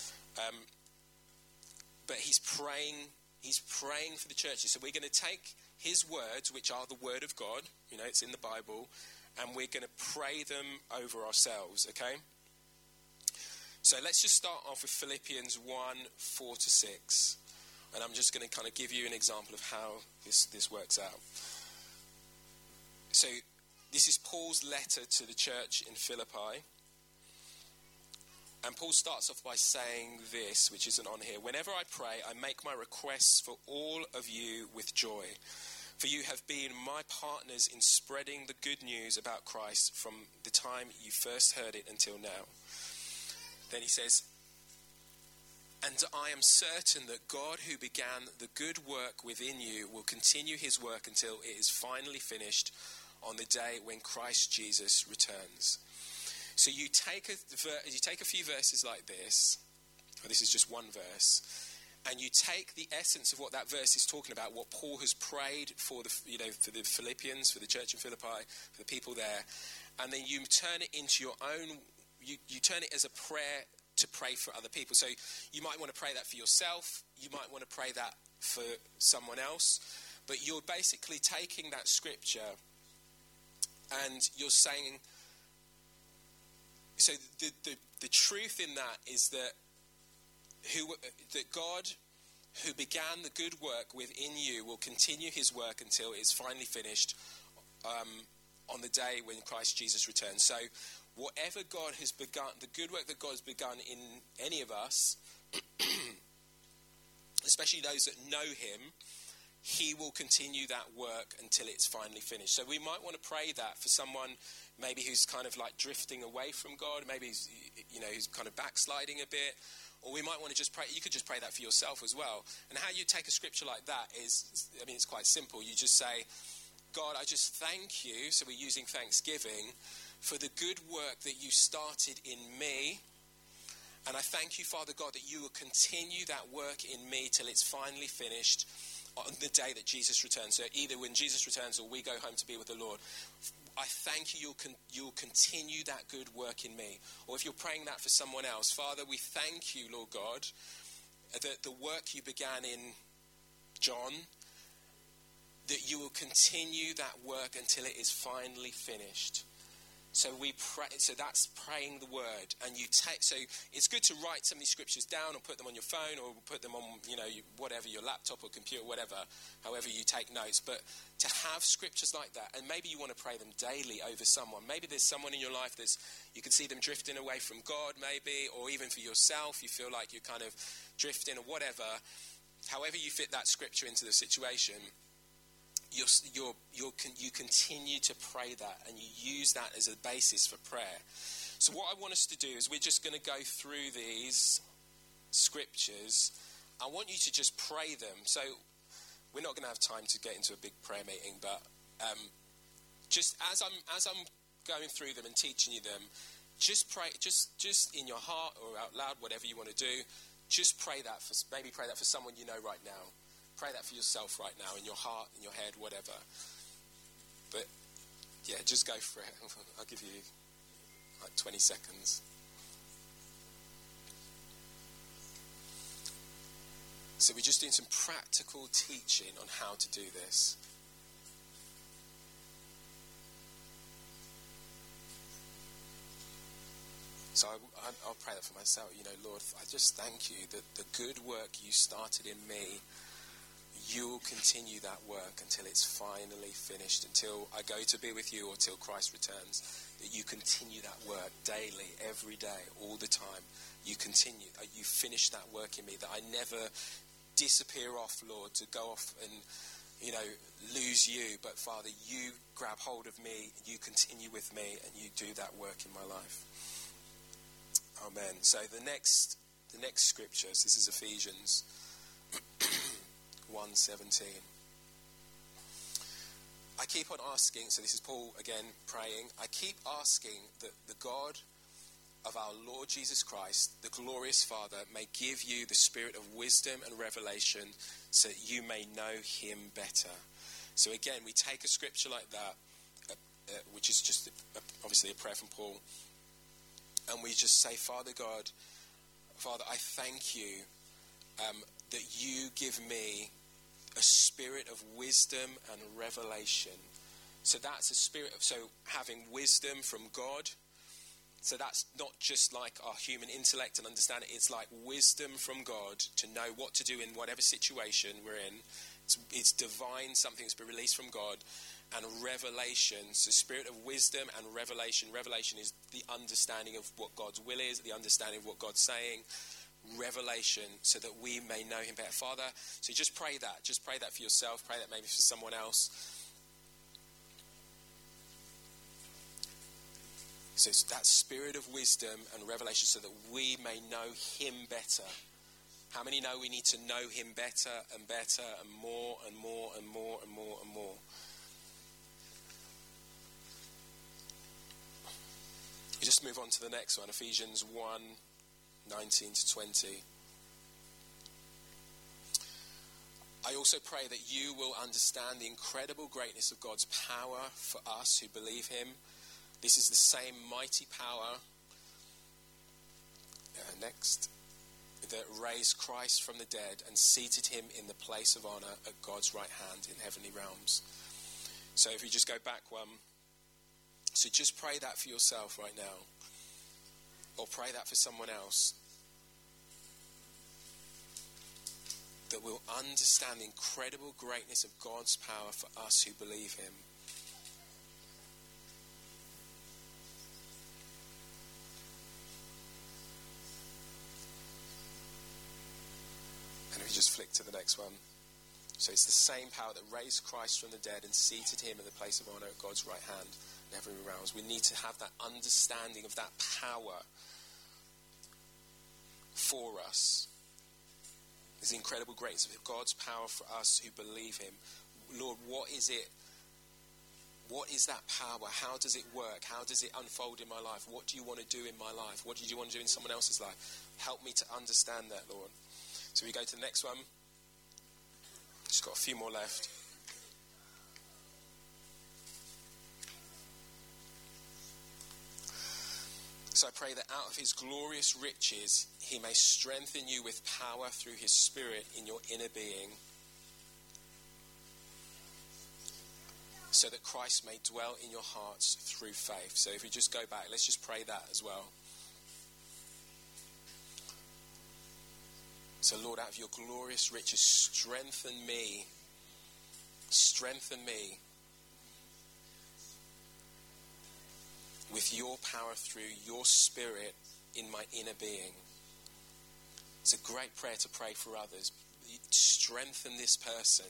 But he's praying for the churches. So we're going to take his words, which are the word of God, it's in the Bible, and we're going to pray them over ourselves, okay? So let's just start off with Philippians 1:4-6. And I'm just going to kind of give you an example of how this works out. So this is Paul's letter to the church in Philippi. And Paul starts off by saying this, which isn't on here. Whenever I pray, I make my requests for all of you with joy. For you have been my partners in spreading the good news about Christ from the time you first heard it until now. Then he says, and I am certain that God who began the good work within you will continue his work until it is finally finished on the day when Christ Jesus returns. So you take a few verses like this, or this is just one verse, and you take the essence of what that verse is talking about, what Paul has prayed for for the Philippians, for the church in Philippi, for the people there, and then you turn it into your own. You turn it as a prayer to pray for other people. So you might want to pray that for yourself. You might want to pray that for someone else. But you're basically taking that scripture and you're saying, so the truth in that is that God who began the good work within you will continue his work until it's finally finished on the day when Christ Jesus returns. So whatever God has begun, the good work that God has begun in any of us, especially those that know him, he will continue that work until it's finally finished. So we might want to pray that for someone maybe who's kind of like drifting away from God, maybe who's kind of backsliding a bit, or we might want to just pray. You could just pray that for yourself as well. And how you take a scripture like that is, it's quite simple. You just say, God, I just thank you. So we're using thanksgiving for the good work that you started in me. And I thank you, Father God, that you will continue that work in me till it's finally finished on the day that Jesus returns. So either when Jesus returns or we go home to be with the Lord, I thank you, you'll continue that good work in me. Or if you're praying that for someone else, Father, we thank you, Lord God, that the work you began in John, that you will continue that work until it is finally finished. So we pray. So that's praying the word, and you take. So it's good to write some of these scriptures down, or put them on your phone, or put them on, whatever, your laptop or computer, whatever. However you take notes, but to have scriptures like that, and maybe you want to pray them daily over someone. Maybe there's someone in your life you can see them drifting away from God, maybe, or even for yourself, you feel like you're kind of drifting or whatever. However you fit that scripture into the situation. You continue to pray that, and you use that as a basis for prayer. So what I want us to do is we're just going to go through these scriptures. I want you to just pray them. So we're not going to have time to get into a big prayer meeting, but just as I'm going through them and teaching you them, just pray, just in your heart or out loud, whatever you want to do. Just pray that for someone you know right now. Pray that for yourself right now, in your heart, in your head, whatever. But, yeah, just go for it. I'll give you, 20 seconds. So we're just doing some practical teaching on how to do this. So I'll pray that for myself. Lord, I just thank you that the good work you started in me, you will continue that work until it's finally finished, until I go to be with you or till Christ returns, that you continue that work daily, every day, all the time. You continue, you finish that work in me, that I never disappear off, Lord, to go off and, lose you. But Father, you grab hold of me, you continue with me, and you do that work in my life. Amen. So the next scriptures, this is Ephesians 1:17. I keep on asking, so this is Paul again praying, I keep asking that the God of our Lord Jesus Christ, the glorious Father, may give you the spirit of wisdom and revelation so that you may know him better. So again, we take a scripture like that, which is just obviously a prayer from Paul, and we just say, Father God, Father, I thank you that you give me a spirit of wisdom and revelation. So that's a spirit of, so having wisdom from God. So that's not just like our human intellect and understanding. It's like wisdom from God to know what to do in whatever situation we're in. It's divine, something that's been released from God. And revelation, so spirit of wisdom and revelation. Revelation is the understanding of what God's will is, the understanding of what God's saying. Revelation, so that we may know him better. Father, so just pray that. Just pray that for yourself. Pray that maybe for someone else. So it's that spirit of wisdom and revelation so that we may know him better. How many know we need to know him better and better and more and more and more and more and more? We just move on to the next one, Ephesians 1:19 to 20. I also pray that you will understand the incredible greatness of God's power for us who believe him. This is the same mighty power, that raised Christ from the dead and seated him in the place of honor at God's right hand in heavenly realms. So if we just go back one, so just pray that for yourself right now, or pray that for someone else, that we'll understand the incredible greatness of God's power for us who believe him. And if we just flick to the next one. So it's the same power that raised Christ from the dead and seated him in the place of honor at God's right hand in heavenly realms. We need to have that understanding of that power for us. There's the incredible greatness of God's power for us who believe him. Lord, what is it? What is that power? How does it work? How does it unfold in my life? What do you want to do in my life? What do you want to do in someone else's life? Help me to understand that, Lord. So we go to the next one. Just got a few more left. So I pray that out of his glorious riches, he may strengthen you with power through his Spirit in your inner being, so that Christ may dwell in your hearts through faith. So if we just go back, let's just pray that as well. So Lord, out of your glorious riches, strengthen me with your power through your Spirit in my inner being. It's a great prayer to pray for others. Strengthen this person.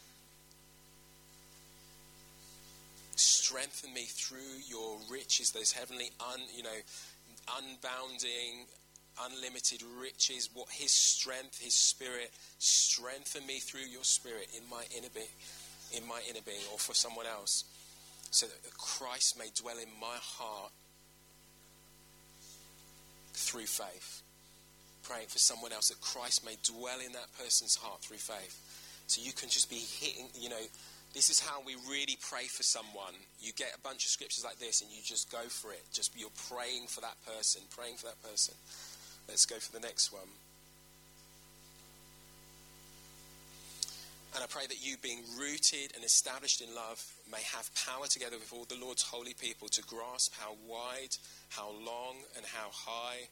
Strengthen me through your riches, those heavenly, unbounding, unlimited riches. What his strength, his Spirit, strengthen me through your Spirit in my inner being, or for someone else, so that Christ may dwell in my heart through faith. Praying for someone else, that Christ may dwell in that person's heart through faith. So you can just be hitting, this is how we really pray for someone. You get a bunch of scriptures like this and you just go for it. Just you're praying for that person. Let's go for the next one. And I pray that you, being rooted and established in love, may have power together with all the Lord's holy people to grasp how wide, how long, and how high,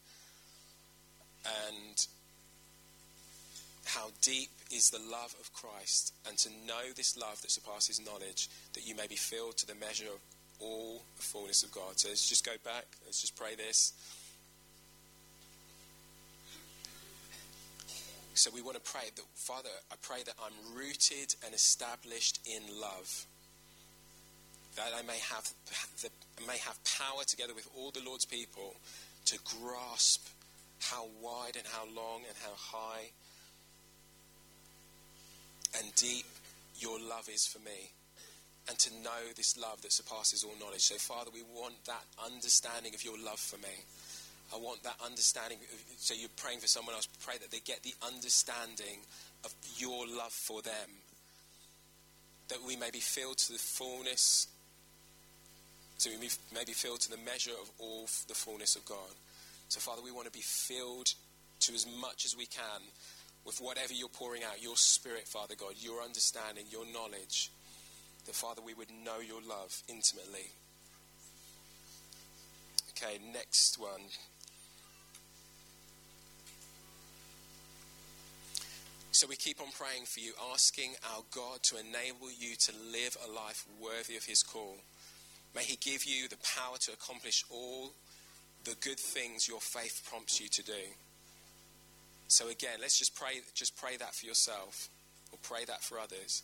and how deep is the love of Christ, and to know this love that surpasses knowledge, that you may be filled to the measure of all the fullness of God. So let's just go back. Let's just pray this. So we want to pray that, Father, I pray that I'm rooted and established in love, that I may have power together with all the Lord's people to grasp how wide and how long and how high and deep your love is for me, and to know this love that surpasses all knowledge. So, Father, we want that understanding of your love for me. I want that understanding. So you're praying for someone else, pray that they get the understanding of your love for them. That we may be filled to the fullness, so we may be filled to the measure of all the fullness of God. So Father, we want to be filled to as much as we can with whatever you're pouring out, your Spirit, Father God, your understanding, your knowledge. That Father, we would know your love intimately. Okay, next one. So we keep on praying for you, asking our God to enable you to live a life worthy of his call. May he give you the power to accomplish all the good things your faith prompts you to do. So again, let's just pray that for yourself, or pray that for others.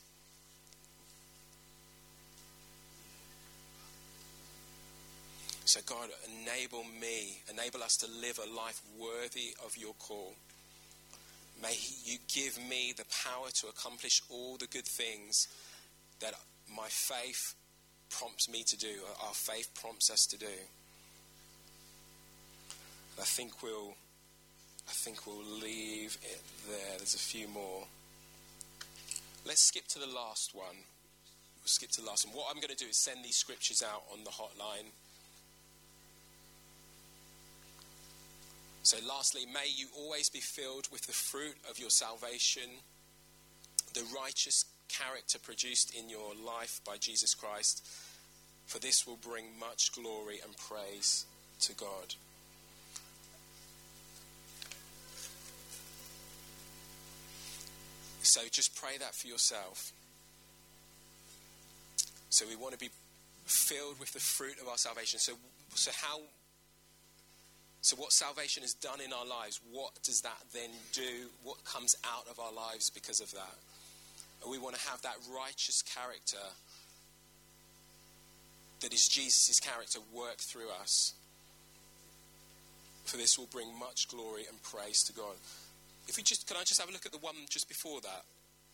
So God, enable us to live a life worthy of your call. May you give me the power to accomplish all the good things that my faith prompts me to do, or our faith prompts us to do. I think we'll leave it there. There's a few more. Let's skip to the last one. We'll skip to the last one. What I'm going to do is send these scriptures out on the hotline. So lastly, may you always be filled with the fruit of your salvation, the righteous character produced in your life by Jesus Christ, for this will bring much glory and praise to God. So just pray that for yourself. So we want to be filled with the fruit of our salvation. So what salvation has done in our lives, what does that then do? What comes out of our lives because of that? And we want to have that righteous character that is Jesus' character work through us. For this will bring much glory and praise to God. Can I just have a look at the one just before that?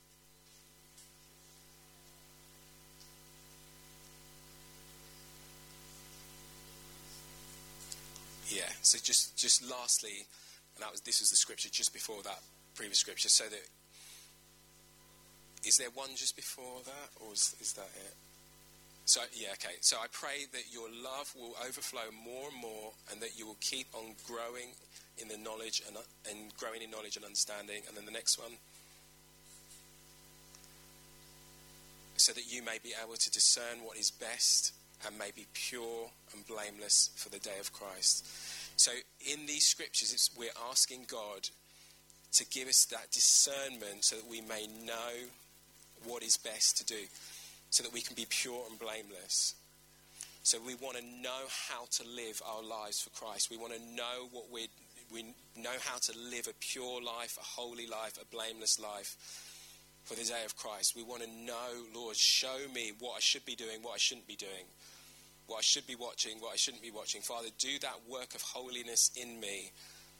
Yeah, so just lastly, and this was the scripture just before that previous scripture, so that, is there one just before that, or is that it? So, yeah, okay. So I pray that your love will overflow more and more, and that you will keep on growing in the knowledge and growing in knowledge and understanding. And then the next one, so that you may be able to discern what is best and may be pure and blameless for the day of Christ. So in these scriptures, we're asking God to give us that discernment so that we may know what is best to do, so that we can be pure and blameless. So we want to know how to live our lives for Christ. We want to know we know how to live a pure life, a holy life, a blameless life for the day of Christ. We want to know, Lord, show me what I should be doing, what I shouldn't be doing, what I should be watching, what I shouldn't be watching. Father, do that work of holiness in me.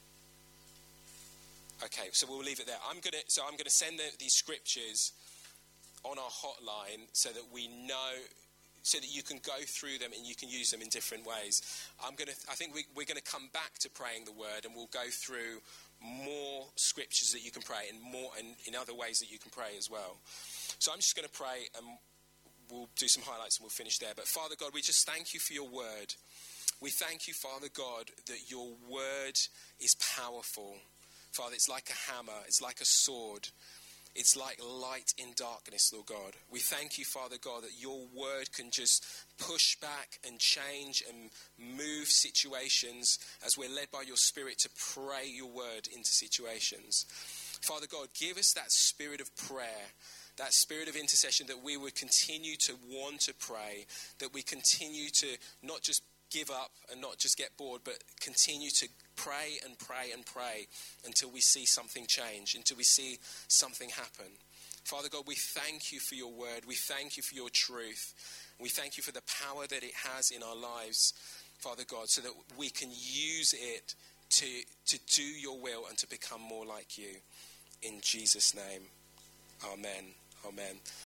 Okay, so we'll leave it there. I'm going to send these scriptures on our hotline so that we know, so that you can go through them and you can use them in different ways. I think we're going to come back to praying the word, and we'll go through more scriptures that you can pray, and more and in other ways that you can pray as well. So I'm just going to pray, and we'll do some highlights and we'll finish there. But Father God, we just thank you for your word. We thank you, Father God, that your word is powerful. Father, it's like a hammer, it's like a sword. It's like light in darkness, Lord God. We thank you, Father God, that your word can just push back and change and move situations as we're led by your Spirit to pray your word into situations. Father God, give us that spirit of prayer, that spirit of intercession, that we would continue to want to pray, that we continue to not just give up and not just get bored, but continue to pray and pray and pray until we see something change, until we see something happen. Father God, we thank you for your word. We thank you for your truth. We thank you for the power that it has in our lives, Father God, so that we can use it to do your will and to become more like you. In Jesus' name, amen. Amen.